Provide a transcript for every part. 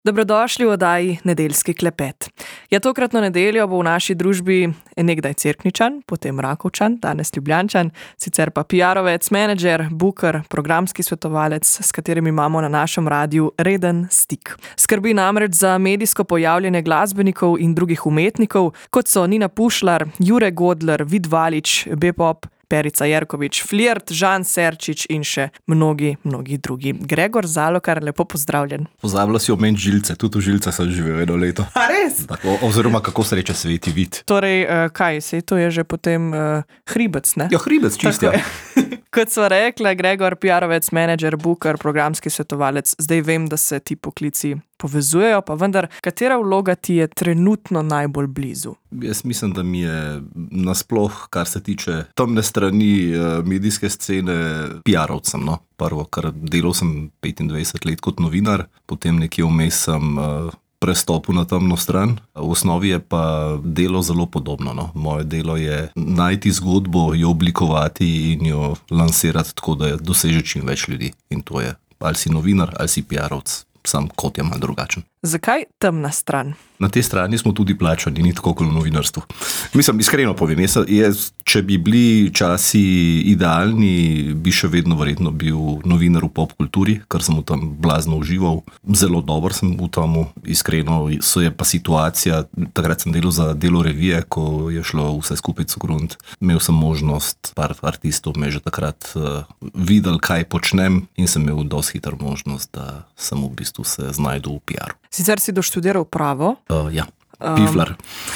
Dobrodošli v oddaji Nedeljski klepet. Tokratno nedeljo bo v naši družbi nekdaj Cerkničan, potem Rakovčan, danes Ljubljančan, sicer pa PR-ovec, menedžer, booker, programski svetovalec, s katerim imamo na našem radiu reden stik. Skrbi namreč za medijsko pojavljanje glasbenikov in drugih umetnikov, kot so Nina Pušlar, Jure Godler, Vid Valič, Bepop, Perica Jerkovič, Flirt, Žan Serčič in še mnogi drugi. Gregor Zalokar, lepo pozdravljen. Pozabila si omeniti Žilce, tudi v Žilce sem živel eno leto. A res? Tako, oziroma kako se reče Sveti Vid. Torej, sej to je že potem hribec, ne? Ja, hribec čisto. Kot sva rekla, Gregor, PR-ovec, menedžer, booker, programski svetovalec. Zdaj vem, da se ti poklici povezujejo, pa vendar, katera vloga ti je trenutno najbolj blizu? Jaz mislim, da mi je nasploh, kar se tiče temne strani medijske scene, PR-ovcem, no. Prvo, ker delal sem 25 let kot novinar, potem nekje vmes sem prestopil na temno stran. V osnovi je pa delo zelo podobno, no. Moje delo je najti zgodbo, jo oblikovati in jo lansirati tako, da doseže čim več ljudi. In to je, ali si novinar, ali si PR-ovc. Sam kot je malo drugačen. Zakaj temna stran? Na tej strani smo tudi plačani, ni tako kot v novinarstvu. Mislim, iskreno povem, če bi bili časi idealni, bi še vedno verjetno bil novinar v popkulturi, ker sem v tam blazno užival. Zelo dober sem v tomu, iskreno je pa situacija, takrat sem delal za Delo revije, ko je šlo vse skupaj cugrunt. Imel sem možnost, par artistov me že takrat videl, kaj počnem in sem imel dosti hitro možnost, da sem v bistvu se znajdel v PR-u. Sicer si doštudiral pravo? Ja. Piflar.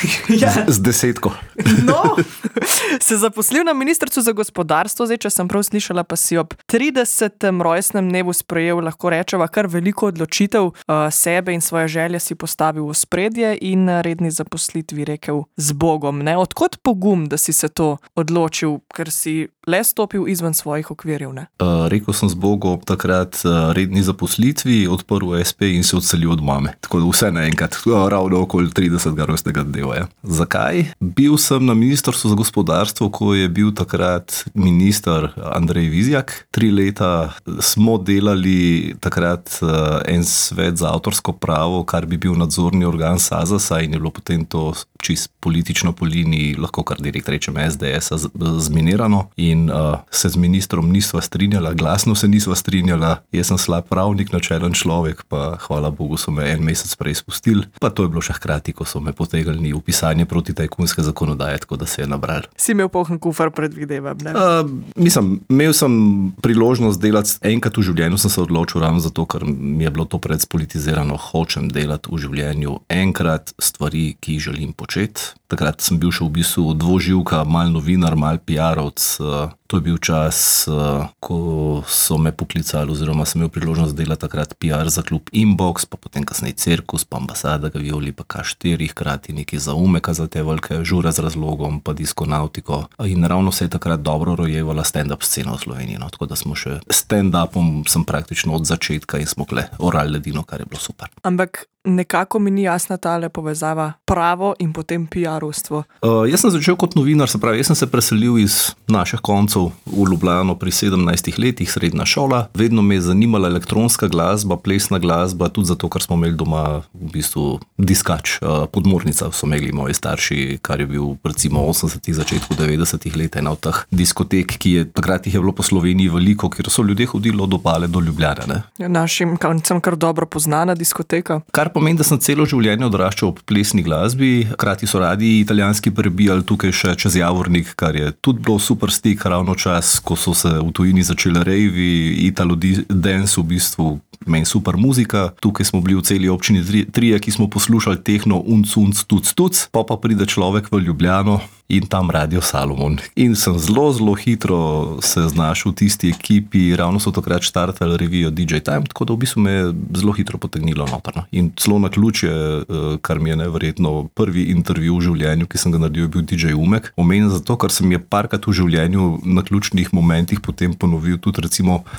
Z 10. No, se zaposlil na Ministrstvu za gospodarstvo, zdaj, če sem prav slišala, pa si ob 30. rojstnem dnevu sprejel, lahko rečeva, kar veliko odločitev, sebe in svoje želje si postavil v ospredje in na redni zaposlitvi rekel z Bogom, ne? Odkot pogum, da si se to odločil, ker si le stopil izven svojih okvirjev, ne? Rekel sem z Bogom takrat redni zaposlitvi, odprl SP in se odselil od mame. Tako da vse naenkrat, ravno okoli 30. rojstnega dneva, ja. Zakaj? Bil sem na Ministrstvu za gospodarstvo, ko je bil takrat minister Andrej Vizjak. 3 leta smo delali takrat en svet za avtorsko pravo, kar bi bil nadzorni organ SAZAS-a in je bilo potem to čist politično po liniji, lahko kar direkt rečem SDS-a zminirano in se z ministrom nisva strinjala, glasno se nisva strinjala. Jaz sem slab pravnik, načelen človek, pa hvala Bogu so me en mesec prej spustili, pa to je bilo še hkrati, ko so me potegnili v pisanje proti tajkunske zakonodaje, tako da se je nabral. Si imel poln kufr, predvidevam, ne? Imel sem priložnost delati, enkrat v življenju sem se odločil ravno zato, ker mi je bilo to predspolitizirano, hočem delati v življenju enkrat stvari, ki jih želim početi. Takrat sem bil še v bistvu dvoživka, mal novinar, mal PR-ovc. To je bil čas, ko so me poklicali oziroma sem imel priložnost delati takrat PR za klub Inbox, pa potem kasneje Cirkus, pa Ambasada Gavioli, pa K4, hkrati neki za Umeka za te velike žure z razlogom, pa Diskonautiko. In ravno se je takrat dobro rojevala stand-up scena v Sloveniji, no? Tako da smo še stand-upom sem praktično od začetka in smo kle orali ledino, kar je bilo super. Ampak nekako mi ni jasna tale povezava pravo in potem PR-ovstvo. Jaz sem začel kot novinar, se pravi, jaz sem se preselil iz naših koncev v Ljubljano pri 17 letih, srednja šola. Vedno me je zanimala elektronska glasba, plesna glasba, tudi zato, ker smo imeli doma v bistvu diskač, podmornica so imeli moji starši, kar je bil recimo 80-ih, začetku 90-ih let, ena od teh diskotek, ki je takrat jih je bilo po Sloveniji veliko, kjer so ljudje hodili od Opale do Ljubljane, ne? Našim koncem kar dobro poznana diskoteka. Kar pomeni, da sem celo življenje odraščal ob plesni glasbi, hkrati so radi italijanski prebijali tukaj še čez Javornik, kar je tudi bilo super stik, ravno čas, ko so se v tujini začeli rejvi, Italo dance v bistvu, meni super muzika. Tukaj smo bili v celi občini trije, ki smo poslušali tehno unc, tuc, pa pride človek v Ljubljano in tam Radio Salomon. In sem zelo hitro se znašel v tisti ekipi, ravno so takrat štartali revijo DJ Time, tako da v bistvu me je zelo hitro potegnilo noter. In celo naključje, kar mi je neverjetno prvi intervju v življenju, ki sem ga naredil, je bil DJ Umek. Omenjen zato, ker sem je parkrat v življenju na ključnih momentih potem ponovil tudi recimo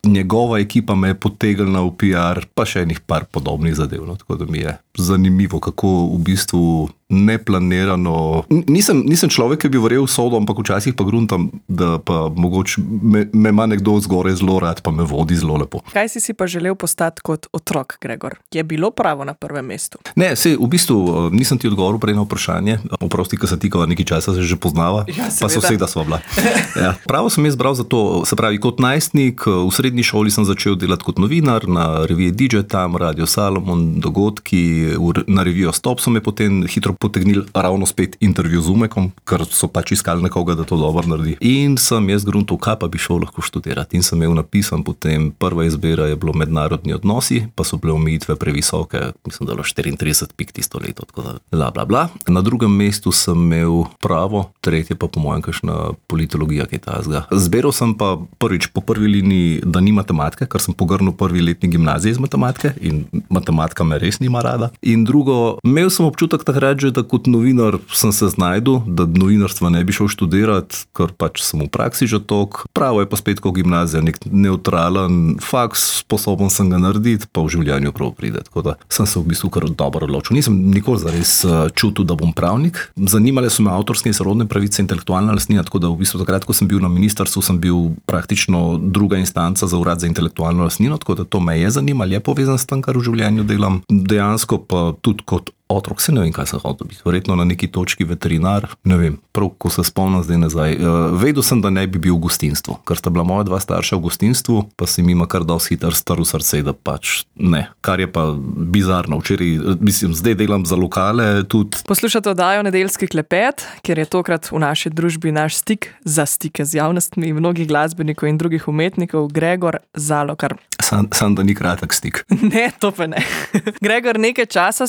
njegova ekipa me je potegnila v PR, pa še enih par podobnih zadev. No? Tako da mi je zanimivo, kako v bistvu neplanirano. Nisem človek, ki bi verjel v sodo, ampak včasih pa gruntam, da pa mogoče me ima nekdo zgoraj zelo rad, pa me vodi zelo lepo. Kaj si pa želel postati kot otrok, Gregor? Je bilo pravo na prvem mestu? Ne, v bistvu nisem ti odgovoril prej na vprašanje. Oprosti, ko se tikava nekaj časa, se že poznava, ja, pa soseda sva bila. Ja. Pravo sem jaz bral za to, se pravi, kot najstnik, v srednji šoli sem začel delati kot novinar na reviji DJ Tam, Radio Salomon, dogodki, na revijo Stop so me potem hitro potegnili ravno spet intervju z Umekom, ker so pač iskali nekoga, da to dobro naredi. In sem jaz gruntal, kaj pa bi šel lahko študirati. In sem imel napisan potem, prva izbira je bilo mednarodni odnosi, pa so bile omejitve previsoke, mislim, da je bilo 34 pik tisto leto, tako da bla, bla, bla. Na drugem mestu sem imel pravo, tretje pa po mojem kakšna politologija, kaj tazga. Zberal sem pa prvič po prvi liniji, da ni matematike, ker sem pogrnil prvi letni gimnazije iz matematike in matematika me res nima rada. In drugo, imel sem občutek takrat že, da kot novinar sem se znajdel, da novinarstva ne bi šel študirati, ker pač sem v praksi že tok. Pravo je pa spet kot gimnazija, nek neutralen faks, sposoben sem ga narediti, pa v življenju prav pride. Tako da sem se v bistvu kar dobro odločil. Nisem nikoli zares čutil, da bom pravnik. Zanimale so me avtorske in sorodne pravice, intelektualna lastnina, tako da v bistvu takrat, ko sem bil na ministrstvu, sem bil praktično druga instanca za urad za intelektualno lastnino, tako da to me je zanimalo, je povezan s tem, kar v življenju delam. Dejansko pa tudi kot otrok se ne vem, kaj sem hotel biti. Verjetno na neki točki veterinar, ne vem, prav ko se spomnim zdaj nazaj. Vedel sem, da ne bi bil v gostinstvu, ker sta bila moja dva starša v gostinstvu, pa si mi ima kar dosti hitro strl srce, da pač ne. Kar je pa bizarno. Včeraj, mislim, zdaj delam za lokale tudi. Poslušate oddajo Nedeljski klepet, ker je tokrat v naši družbi naš stik za stike z javnostmi mnogih glasbenikov in drugih umetnikov, Gregor Zalokar. Sam da ni kratek stik. Ne, to pa ne. Gregor, nekaj časa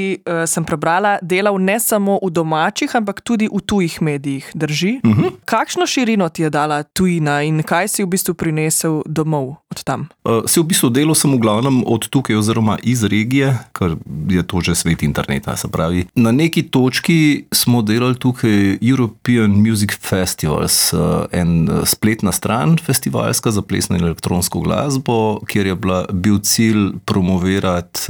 sem prebrala, delal ne samo v domačih, ampak tudi v tujih medijih, drži? Kakšno širino ti je dala tujina in kaj si v bistvu prinesel domov od tam? V bistvu delal sem v glavnem od tukaj oziroma iz regije, ker je to že svet interneta, se pravi. Na neki točki smo delali tukaj European Music Festivals, en spletna stran festivalska za plesno in elektronsko glasbo, kjer je bil cilj promovirati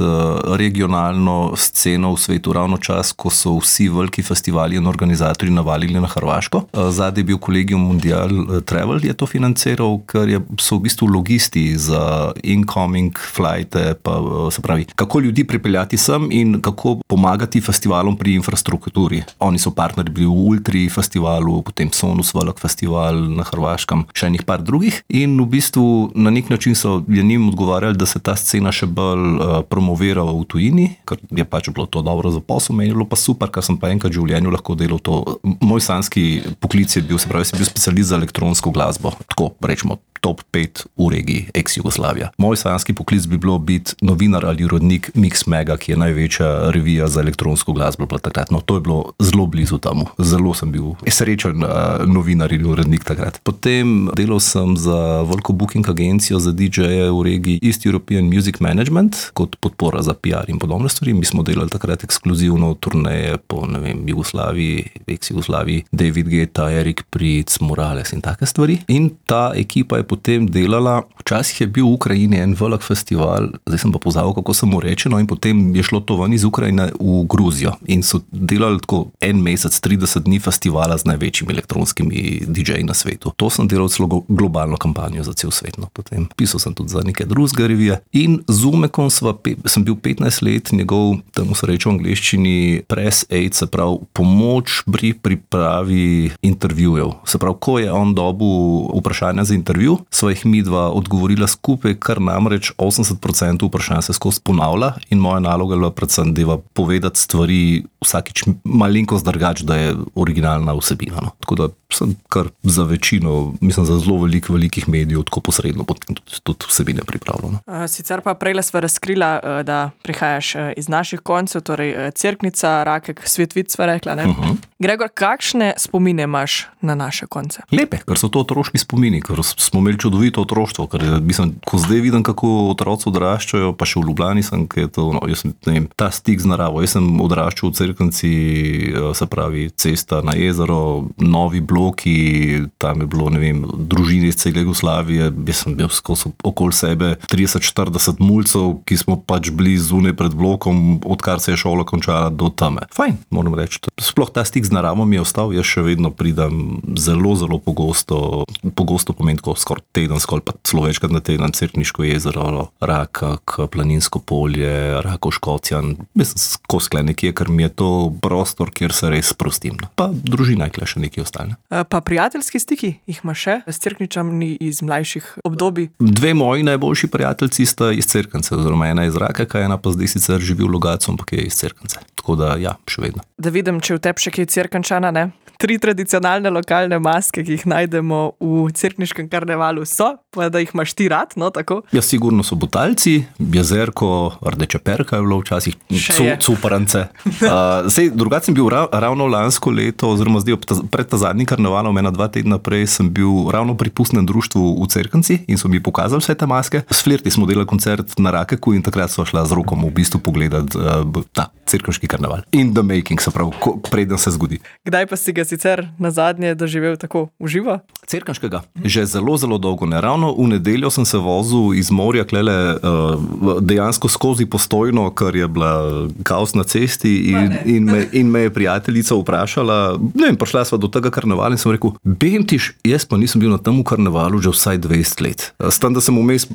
regionalno sceno v svetu ravno čas, ko so vsi veliki festivali in organizatorji navalili na Hrvaško. Zadaj je bil Collegium Mundial Travel, je to financiral, ker so v bistvu logisti za incoming flighte, pa se pravi, kako ljudi pripeljati sem in kako pomagati festivalom pri infrastrukturi. Oni so partneri bili v Ultri festivalu, potem Sonus Velik festival na Hrvaškem, še enih par drugih in v bistvu na nek način so njim odgovarjali, da se ta scena še bolj promovira v tujini, ker je pač bilo to dobro za posel, meni je bilo pa super, ker sem pa enkrat v življenju lahko delal to. Moj sanski poklic je bil, se pravi, sem bil specialist za elektronsko glasbo, tako rečemo top 5 v regiji ex-Jugoslavija. Moj sanski poklic bi bilo biti novinar ali urednik Mix Mega, ki je največja revija za elektronsko glasbo takrat. No, to je bilo zelo blizu temu. Zelo sem bil srečen novinar in urednik takrat. Potem delal sem za veliko booking agencijo za DJ-je v regiji East European Music Management, kot podpora za PR in podobne stvari. Mi smo delali takrat ekskluzivno turneje po, ne vem, Jugoslaviji, ex-Jugoslaviji, David Guetta, Erik Pritz, Morales in take stvari. In ta ekipa je potem delala, včasih je bil v Ukrajini en velik festival, zdaj sem pa pozabil, kako se mu reče, no in potem je šlo to ven iz Ukrajine v Gruzijo in so delali tako en mesec, 30 dni festivala z največjimi elektronskimi DJ-ji na svetu. To sem delal celo globalno kampanjo za cel svet. No, potem pisal sem tudi za neke druge revije in z Umekom sem bil 15 let, njegov, temu se reče v angleščini, press aid, se pravi pomoč pri pripravi intervjujev. Se pravi, ko je on dobil vprašanja za intervju, svojih midva odgovorila skupaj, kar namreč 80% vprašanj se skozi ponavlja in moja naloga je bila predvsem deva povedati stvari vsakič malenkost drugače, da je originalna vsebina. No. Tako da sem kar za večino, mislim za zelo velikih medijev, tako posredno potem tudi vsebine pripravljal. No. Sicer pa prejle sva razkrila, da prihajaš iz naših koncev, torej Cerknica, Rakek, Svetvic sva rekla, ne? Gregor, kakšne spomine imaš na naše konce? Lepe, ker so to otroški spomini, ker smo imeli čudovito otroštvo, ker mislim, ko zdaj vidim, kako otroci odraščajo, pa še v Ljubljani sem, ker je to, no, jaz sem, ne vem, ta stik z naravo. Jaz sem odraščal v Cerknici, se pravi, cesta na jezero, novi blok, otroki, tam je bilo, ne vem, družine iz cele Jugoslavije, jaz sem bil skozi okoli sebe 30-40 mulcev, ki smo pač bili zunaj pred blokom, odkar se je šola končala do tame. Fajn, moram reči. Sploh ta stik z naravo mi je ostal, jaz še vedno pridem zelo, zelo pogosto pomeni tako skoraj tedensko ali pa celo večkrat na teden, Cerkniško jezero, Rakak, Planinsko polje, Rakov Škocjan, mislim, skozi nekje, ker mi je to prostor, kjer se res sprostim. Pa družina je še nekaj ostane. Pa prijateljski stiki jih ima še s Cerkničani iz mlajših obdobij? Dve moji najboljši prijateljci sta iz Cerknice, oziroma ena iz Rakaka, ena pa zdaj sicer živi v Logatcu, ampak je iz Cerknice. Tako da, ja, še vedno. Da vidim, če v tebi še kaj Cerkničana, ne? 3 tradicionalne lokalne maske, ki jih najdemo v cerkniškem karnevalu so, pa da jih imaš ti rad, no tako? Ja, sigurno so Butalci, Jezerko, Rdeča perka je bilo včasih, Cuparance. Drugače sem bil ravno lansko leto, oziroma zdaj pred ta zadnjim karnevalom, 1-2 tedna prej, sem bil ravno pri pustnem društvu v Cerknici in so mi pokazali vse te maske. S Flirti smo delali koncert na Rakaku in takrat so šla z Rokom v bistvu pogledati ta cerkniški karneval. In the making, se pravi, preden se zgodi. Kdaj pa si ga sicer nazadnje doživel tako uživo? Cerkniškega? Že zelo, zelo dolgo ne. Ravno v nedeljo sem se vozil iz morja klele dejansko skozi Postojno, ker je bila kaos na cesti in me je prijateljica vprašala, ne vem, prišla sva do tega karnevala in sem rekel, Bentiš, jaz pa nisem bil na tem karnevalu že vsaj 20 let. S tem, da sem vmes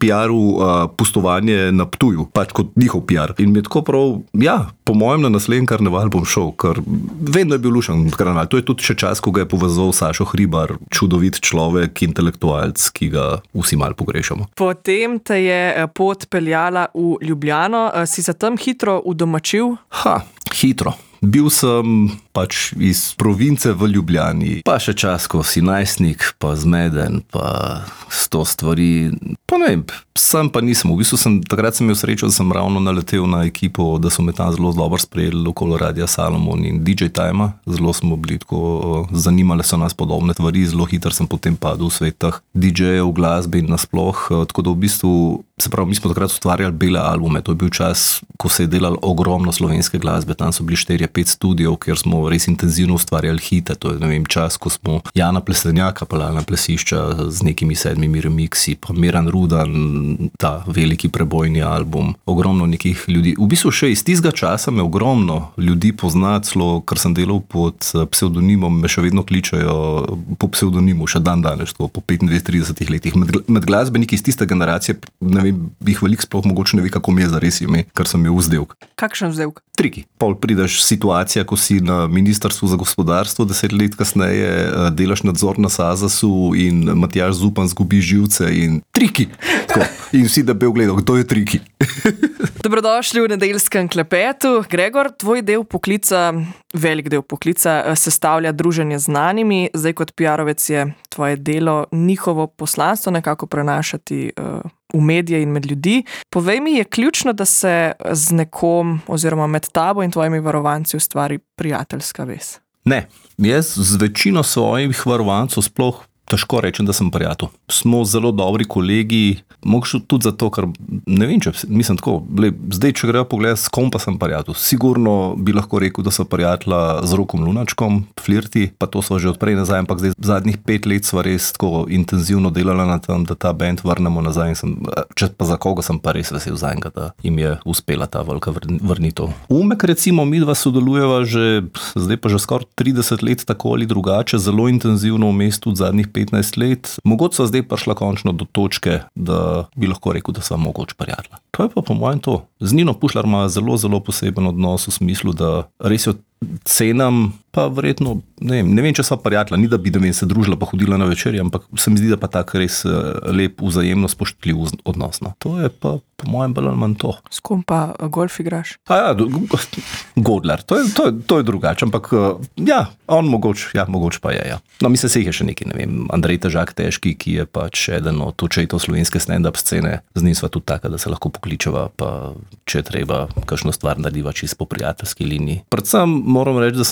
PR-u pustovanje na Ptuju, pač kot njihov PR. In mi je tako prav, ja, po mojem na naslednji karneval bom šel, ker vedno je bil lušen karneval. To je tudi še čas, ko ga je povezal Sašo Hribar, čudovit človek, intelektualc, ki ga vsi malo pogrešamo. Potem te je pot peljala v Ljubljano, si se tam hitro udomačil? Hitro. Bil sem pač iz province v Ljubljani, pa še čas, ko si najstnik, pa zmeden, pa 100 stvari. Pa ne vem, sam pa nisem. V bistvu takrat sem imel srečo, da sem ravno naletel na ekipo, da so me tam zelo dobro sprejeli okoli Radia Salomon in DJ Time. Zelo smo bili tako, zanimale so nas podobne stvari, zelo hitro sem potem padel v svet teh DJ-jev, glasbe in nasploh. Tako da v bistvu, se pravi, mi smo takrat ustvarjali bele albume. To je bil čas, ko se je delalo ogromno slovenske glasbe. Tam so bili 4-5 studijev, kjer smo res intenzivno ustvarjali hite. To je, ne vem, čas, ko smo Jana Plestenjaka pelali na plesišča z nekimi 7 remiksi, pa Miran Rudan, ta veliki prebojni album. Ogromno nekih ljudi. V bistvu še iz tistega časa me ogromno ljudi pozna, celo, ker sem delal pod psevdonimom, me še vedno kličajo po psevdonimu, še dan danes, po 25-30 letih. Med glasbeniki iz tiste generacije, ne vem, jih veliko sploh mogoče ne ve, kako mi je zares ime, ker sem je vzdevk. Kakšen vzdevk? Triki. Pol prideš situacija, ko si na Ministrstvu za gospodarstvo, 10 let kasneje delaš nadzor na Sazasu in Matjaž Zupan zgubi živce in triki. Tako. In vsi, da bi ogledal, kdo je triki. Dobrodošli v nedeljskem klepetu. Gregor, tvoj del poklica, velik del poklica, sestavlja druženje z znanimi. Zdaj kot PR-ovec je tvoje delo njihovo poslanstvo nekako prenašati v medije in med ljudi. Povej mi, je ključno, da se z nekom oziroma med tabo in tvojimi varovanci ustvari prijateljska vez? Ne. Jaz z večino svojih varovancov sploh težko rečem, da sem prijatelj. Smo zelo dobri kolegi, mogoče tudi zato, ker ne vem, če mislim tako, zdaj, če grejo pogledati, s kom pa sem prijatelj. Sigurno bi lahko rekel, da so prijatelja z Rokom Lunačkom, Flirti, pa to sva že odprej nazaj, ampak zdaj zadnjih 5 let sva res tako intenzivno delala na tem, da ta band vrnemo nazaj. Če pa za koga sem pa res vesel za enega, da jim je uspela ta velika vrnitev. Umek, recimo, midva sodelujeva zdaj pa že skoraj 30 let tako ali drugače, zelo intenzivno v mestu od zadnjih 15 let. Mogoče so zdaj prišla končno do točke, da bi lahko rekel, da sva mogoče prijatelja. To je pa po mojem to. Z Nino Pušlar ima zelo, zelo poseben odnos v smislu, da res jo cenam, pa verjetno, ne vem, če sva prijatelja, ni da bi se družila pa hodila na večerje, ampak se mi zdi, da pa tak res lep, vzajemno spoštljiv odnos. No. To je pa po mojem bolj ali manj to. S kom pa golf igraš? Godler, to je drugače, ampak ja, on mogoče pa je, ja. No, mislim, se jih je še nekaj, ne vem, Andrej Težak Težki, ki je pač eden od očetov slovenske stand-up scene, z njim sva tudi taka, da se lahko pokličeva, pa če treba kakšno stvar narediva čisto po prijateljski liniji. Predvsem moram reči, da sem se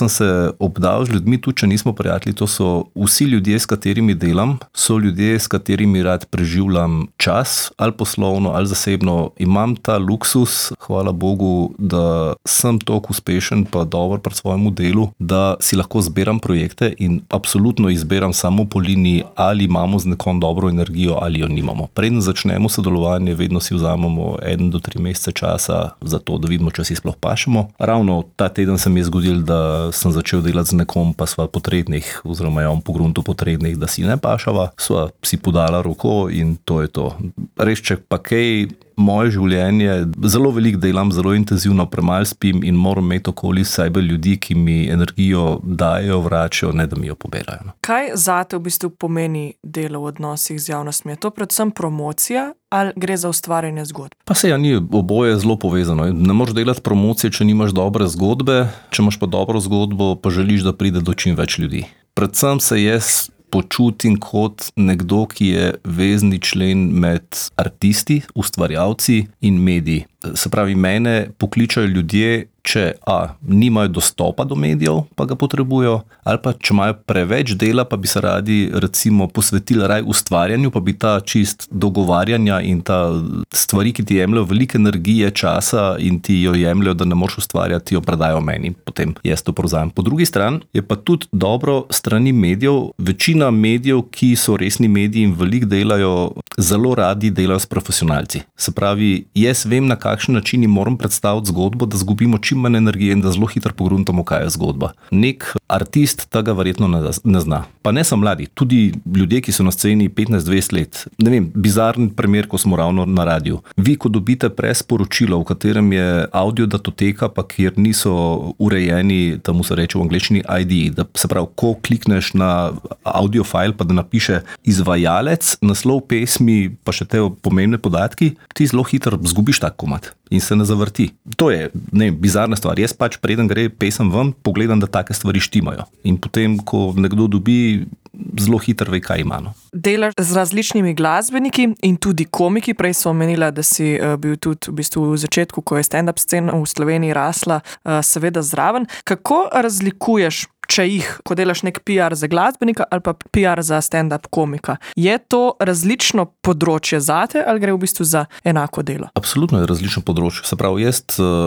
obdal z ljudmi, tudi če nismo prijatelji, to so vsi ljudje, s katerimi delam, so ljudje, s katerimi rad preživljam čas, ali poslovno, ali zasebno. Imam ta luksus, hvala Bogu, da sem toliko uspešen pa dober pri svojemu delu, da si lahko zbiram projekte in absolutno izbiram samo po liniji, ali imamo z nekom dobro energijo ali jo nimamo. Preden začnemo sodelovanje, vedno si vzamemo 1 do 3 mesece časa za to, da vidimo, če si sploh pašemo. Ravno ta teden se mi je zgodil, da sem začel delati z nekom, pa sva potrebnih, oziroma je on po gruntu potrebnih, da si ne pašava. Sva si podala roko in to je to. Res, če pa kaj, moje življenje, zelo veliko delam, zelo intenzivno, premalo spim in moram imeti okoli sebe ljudi, ki mi energijo dajo, vračajo, ne da mi jo poberajo. Kaj zate v bistvu pomeni delo v odnosih z javnostmi? Je to predvsem promocija ali gre za ustvarjanje zgodb? Pa se ni, oboje zelo povezano. Ne moreš delati promocije, če nimaš dobre zgodbe, če imaš pa dobro zgodbo, pa želiš, da pride do čim več ljudi. Predvsem se jaz počutim kot nekdo, ki je vezni člen med artisti, ustvarjalci in mediji. Se pravi, mene pokličajo ljudje, če nimajo dostopa do medijev, pa ga potrebujo, ali pa če imajo preveč dela, pa bi se radi recimo posvetili raj ustvarjanju, pa bi ta čist dogovarjanja in ta stvari, ki ti jemljajo veliko energije, časa in ti jo jemljajo, da ne moreš ustvarjati, jo predajo meni, potem jaz to prevzamem. Po drugi strani je pa tudi dobro strani medijev, večina medijev, ki so resni mediji in veliko delajo, zelo radi delajo s profesionalci. Se pravi, jaz vem, na kakšen način jim moram predstaviti zgodbo, da zgubimo čim manj energije in da zelo hitro pogruntamo, kaj je zgodba. Nek artist tega verjetno ne zna. Pa ne samo mladi, tudi ljudje, ki so na sceni 15-20 let. Ne vem, bizarni primer, ko smo ravno na radiju. Vi, ko dobite presporočilo, v katerem je audio datoteka, pa kjer niso urejeni, temu se reče v angleščini ID, da se pravi, ko klikneš na audio file, pa da napiše izvajalec, naslov pesmi, pa še te pomembne podatki, ti zelo hitro zgubiš tak komad in se ne zavrti. To je, bizarna stvar. Jaz pač preden gre pesem ven, pogledam, da take stvari štimajo. In potem, ko nekdo dobi, zelo hitro ve, kaj ima. Delaš z različnimi glasbeniki in tudi komiki. Prej so omenila, da si bil tudi v bistvu v začetku, ko je stand-up scena v Sloveniji rasla, seveda zraven. Kako razlikuješ, če ko delaš nek PR za glasbenika ali pa PR za stand-up komika? Je to različno področje zate ali gre v bistvu za enako delo? Absolutno je različno področje. Se pravi, jaz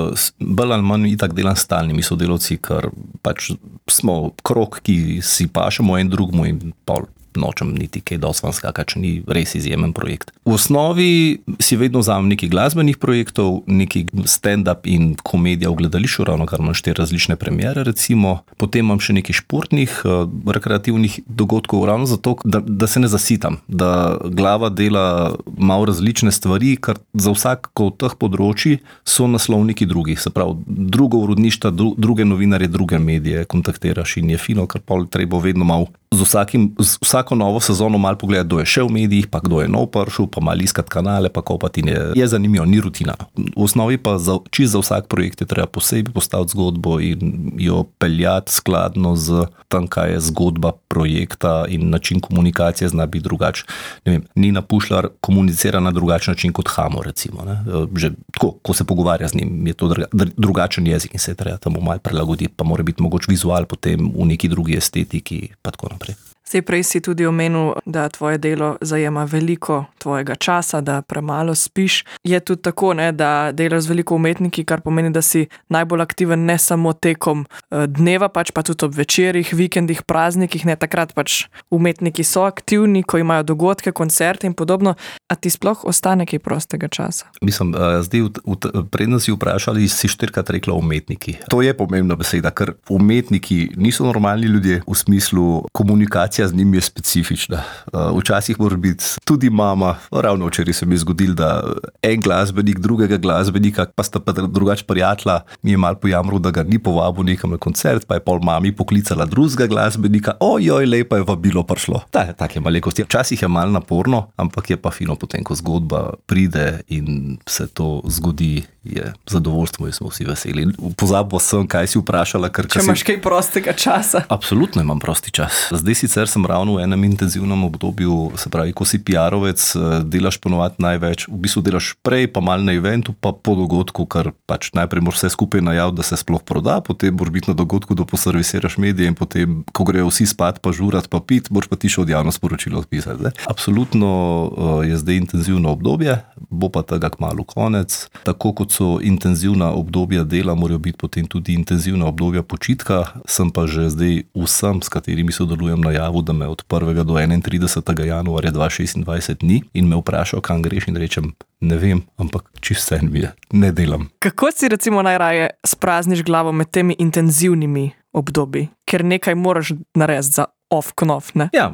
bolj ali manj itak delam s stalnimi sodelavci, ker pač smo krog, ki si pašemo en drugmu in pol. Nočem niti kaj dosti van skakati, če ni res izjemen projekt. V osnovi si vedno vzamem nekaj glasbenih projektov, nekaj stand-up in komedija v gledališču, ravno kar imam 4 različne premiere recimo, potem imam še nekaj športnih, rekreativnih dogodkov, ravno zato, da se ne zasitam, da glava dela malo različne stvari, ker za vsako od teh področji so naslovniki drugih, se pravi, drugo urodništvo, druge novinarje, druge medije kontaktiraš in je fino, ker pol treba vedno malo z vsako novo sezono malo pogledati, kdo je še v medijih, pa kdo je nov prišel, pa malo iskati kanale, pa kopati je zanimivo, ni rutina. V osnovi pa čisto za vsak projekt je treba posebej postaviti zgodbo in jo peljati skladno z tem, kaj je zgodba projekta in način komunikacije zna biti drugač. Ne vem, Nina Pušlar komunicira na drugačen način kot Hamo, recimo. Ne? Že tako, ko se pogovarja z njim, je to drugačen jezik in se je treba temu malo prilagoditi, pa mora biti mogoče vizual potem v neki drugi estetiki, pa tako naprej. Prej si tudi omenil, da tvoje delo zajema veliko tvojega časa, da premalo spiš. Je tudi tako, da delaš z veliko umetniki, kar pomeni, da si najbolj aktiven ne samo tekom dneva, pač pa tudi ob večerih, vikendih, praznikih. Takrat pač umetniki so aktivni, ko imajo dogodke, koncerte in podobno. A ti sploh ostane kaj prostega časa? Mislim, zdaj predno si vprašali, si 4-krat rekla umetniki. To je pomembna beseda, ker umetniki niso normalni ljudje v smislu komunikacije z njim je specifična. Včasih mora biti tudi mama, ravno včeraj se mi je zgodilo, da en glasbenik, drugega glasbenika, pa sta pa drugač prijatelja, mi je malo pojamral, da ga ni povabil nekam na koncert, pa je pol mami poklicala drugega glasbenika, ojoj, lepa je vabilo prišlo. Take malenkosti. Včasih je malo naporno, ampak je pa fino potem, ko zgodba pride in se to zgodi je zadovoljstvo in smo vsi veseli. Pozabil sem, kaj si vprašala. Če imaš kaj prostega časa. Absolutno imam prosti čas. Zdaj sicer sem ravno v enem intenzivnem obdobju, se pravi, ko si PR-ovec, delaš ponovadi največ, v bistvu delaš prej, pa malo na eventu, pa po dogodku, ker pač najprej moraš vse skupaj najaviti, da se sploh proda, potem moraš biti na dogodku, da poservisiraš medije in potem, ko grejo vsi spat, pa žurat, pa pit, moraš pa ti še od javno sporočilo odpisati. Absolutno je zdaj intenzivno obdobje, bo pa tega kmalu konec. Tako kot so intenzivna obdobja dela, morajo biti potem tudi intenzivna obdobja počitka. Sem pa že zdaj vsem, s katerimi sodelujem, najavil, da me od 1. do 31. januarja 2026 ni in me vprašal, kam greš, in rečem, ne vem, ampak čisto vse mi je, ne delam. Kako si recimo najraje sprazniš glavo med temi intenzivnimi obdobji, ker nekaj moraš narediti za off-knof, ne? Ja,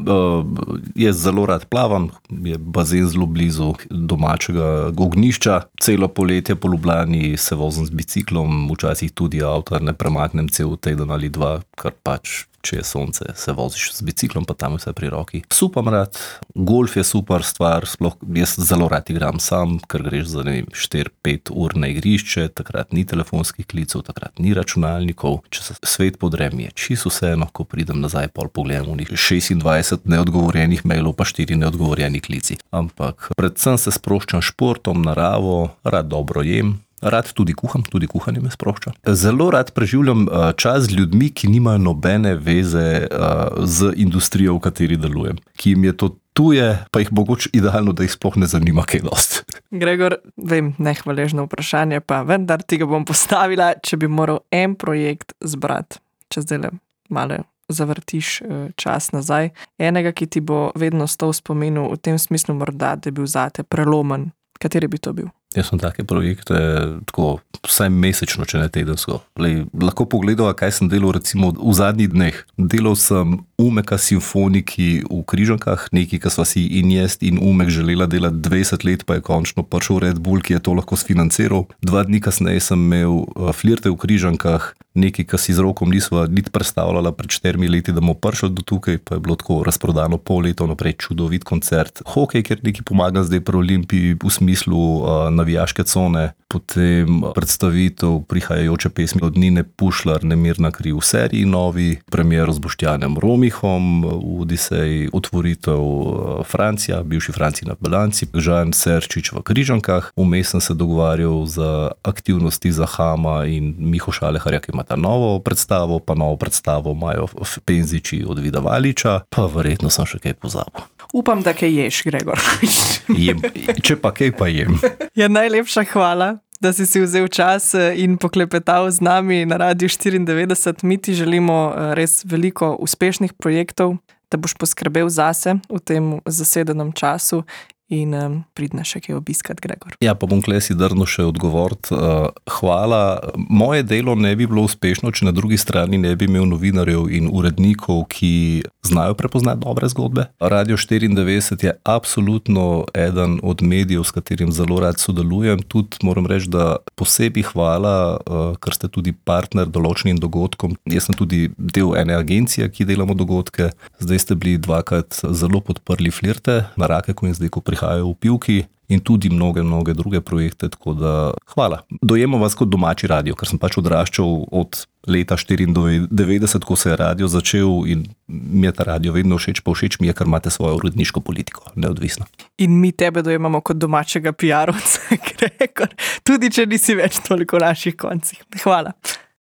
jaz zelo rad plavam, je bazen zelo blizu domačega ognjišča. Celo poletje po Ljubljani se vozim z biciklom, včasih tudi avto, ne premaknem cel teden ali dva, kar pač, če je sonce, se voziš z biciklom, pa tam vse pri roki. Supam rad, golf je super stvar, sploh jaz zelo rad igram sam, ker greš za 4-5 ur na igrišče, takrat ni telefonskih klicev, takrat ni računalnikov, če se svet podre, mi je čisto vseeno, ko pridem nazaj, pol pogledam v njih 26 neodgovorjenih mailov, pa 4 neodgovorjeni klici. Ampak predvsem se sproščam športom, naravo, rad dobro jem. Rad tudi kuham, tudi kuhanje me sprošča. Zelo rad preživljam čas z ljudmi, ki nimajo nobene veze z industrijo, v kateri delujem. Ki jim je to tuje, pa jih mogoče idealno, da jih sploh ne zanima kaj dosti. Gregor, vem, nehvaležno vprašanje, pa vendar ti ga bom postavila, če bi moral en projekt zbrati, če zdaj malo zavrtiš čas nazaj. Enega, ki ti bo vedno stal v spominu, v tem smislu morda, da je bil zate prelomen. Kateri bi to bil? Jaz sem take projekte tako vsaj mesečno, če ne tedensko. Lahko pogledava, kaj sem delal recimo v zadnjih dneh. Delal sem Umeka simfoniki v Križankah, nekaj, kar sva si in jaz in Umek želela delati 20 let, pa je končno prišel Red Bull, ki je to lahko sfinanciral. 2 dni kasneje sem imel Flirte v Križankah, nekaj, kar si z Rokom nisva niti predstavljala pred 4 leti, da bomo prišli do tukaj, pa je bilo tako razprodano pol leta naprej, čudovit koncert. Hokej, ker nekaj pomaga zdaj pri Olimpiji v smislu navijaške cone, potem predstavitev prihajajoče pesmi od Nine Pušlar, Nemirna kri v seriji novi, premiero z Boštjanem Romihom v Odiseji, otvoritev Francija, bivši Franciji na Balanci, Žan Serčič v Križankah, vmes sem se dogovarjal za aktivnosti za Hama in Miho Šaleharja, ki imata novo predstavo, pa novo predstavo imajo Penziči od Vida Valiča, pa verjetno sem še kaj pozabil. Upam, da kaj ješ, Gregor. Jem, če pa kaj pa jem. Ja, najlepša hvala, da si vzel čas in poklepetal z nami na Radiu 94. Mi ti želimo res veliko uspešnih projektov, da boš poskrbel zase v tem zasedenem času in pridne še kaj obiskat, Gregor. Ja, pa bom klesi drno še odgovoriti. Hvala. Moje delo ne bi bilo uspešno, če na drugi strani ne bi imel novinarjev in urednikov, ki znajo prepoznati dobre zgodbe. Radio 94 je absolutno eden od medijev, s katerim zelo rad sodelujem. Tudi moram reči, da posebej hvala, ker ste tudi partner določenim dogodkom. Jaz sem tudi del ene agencije, ki delamo dogodke. Zdaj ste bili 2krat zelo podprli Flirte na Rakeku in zdaj, ko prihajajo v Pivki in tudi mnoge druge projekte, tako da hvala. Dojemo vas kot domači radio, ker sem pač odraščal od leta 94, ko se je radio začel in mi je ta radio vedno všeč, pa všeč mi je, ker imate svojo uredniško politiko, neodvisno. In mi tebe dojemamo kot domačega PR-ovca, Gregor, tudi če nisi več toliko v naših koncih. Hvala.